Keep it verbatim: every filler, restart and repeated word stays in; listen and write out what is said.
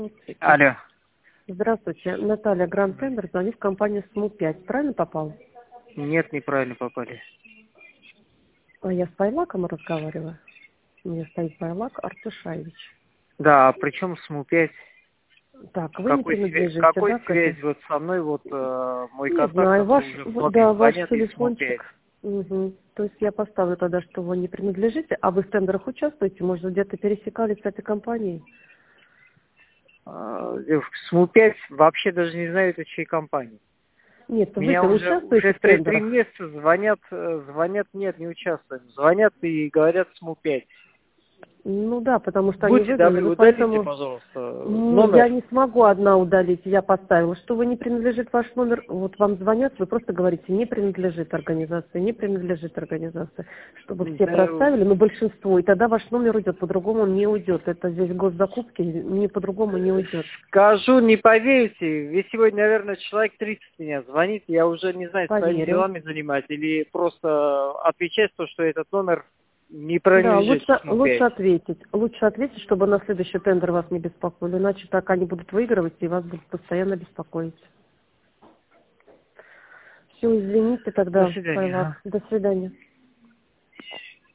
Алло. Здравствуйте, Наталья, Гранд Тендер, звоню в компанию эс эм у пять. Правильно попал? Нет, неправильно попали. А я с Пайлаком разговариваю. У меня стоит Пайлак Артышаевич. Да, а при чем эс эм у пять? Так, вы не Какой, свя- принадлежите, какой да, к связь этой? вот со мной, вот э, мой Не контакт, знаю, ваш, который уже в- многим да, ваш звонят, и эс эм у пять. телефончик. Угу. То есть я поставлю тогда, что вы не принадлежите, а вы в тендерах участвуете, может, где-то пересекались с этой компанией? А, девушка, эс эм у пять вообще даже не знаю, это чьей компании. Нет, Меня вы-то уже участвуете уже в три, три тендерах? месяца звонят, э, звонят, нет, не участвуем. Звонят и говорят эс эм у пять. Ну да, потому что они Будьте выиграли, добры, вы удалите, поэтому... пожалуйста, Ну, я номер. не смогу одна удалить, я поставила. Что вы не принадлежит ваш номер, вот вам звонят, вы просто говорите, не принадлежит организации, не принадлежит организации, чтобы все Да, проставили, но большинство, и тогда ваш номер уйдет, по-другому он не уйдет. Это здесь госзакупки, не по-другому не уйдет. скажу, не поверите, ведь сегодня, наверное, человек тридцать меня звонит, я уже не знаю, своими Поверю. делами занимать или просто отвечать то, что этот номер не Да, принадлежит лучше, эс эм у лучше пять. ответить. Лучше ответить, чтобы на следующий тендер вас не беспокоили. Иначе так они будут выигрывать и вас будут постоянно беспокоить. Все, извините До тогда, свидания. Ага. Пайлак. До свидания.